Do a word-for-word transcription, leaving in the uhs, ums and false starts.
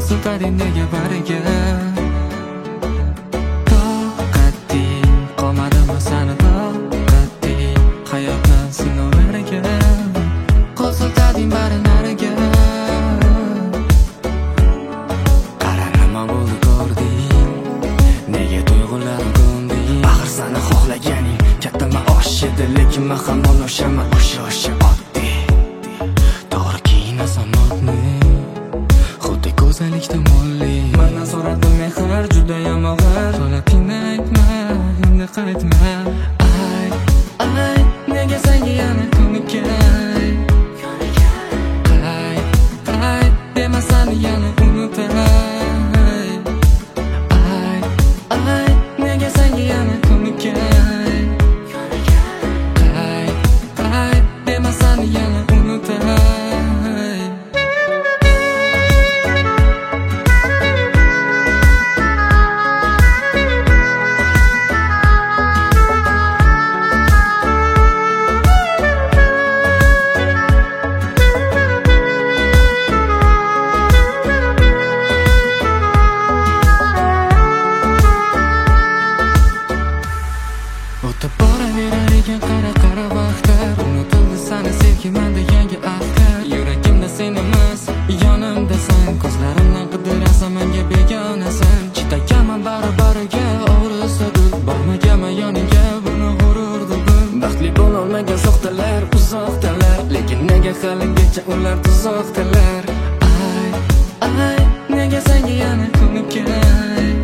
qo'zitading nega bariga? Toqating qolmadimi sani toqating hayotni sinovlariga? Qo'zitading bari nariga. Qara nima bo'ldi ko'rding, nega tuyg'ularim ko'nding? Axir seni xohlaganing katta maosh edi, lekin men hamon o'shaman, o'sha o'sha oddiy. To'g'ri kiyinasan modni, xuddi go'zallikda molli. Mendan so'radim mehr judayam og'ir, so'labingni aytma, endi qaytma. Ay, ay, nega senga yana ko'nikay? Qay, qay, dema seni yana unutay. Ay, ay, nega senga yana ko'nikay? Qay, qay, dema seni yana unutay. O'tib boraverar ekan qara-qara vaqtlar, unutildi seni sevgimanda yangi ahdlar. Yuragimda sen emas, yonimdasan, ko'zlarimdan qidirasan, menga begonasan. Chidagaman bari-bariga, og'risa-dil bormagaman yoniga, buni g'ururdi bil. Baxtli bo'lolmagan soxtalar, uzoqdalar, lekin nega haligacha ular tuzoqdalar? Ay, ay, nega senga yana ko'nikay?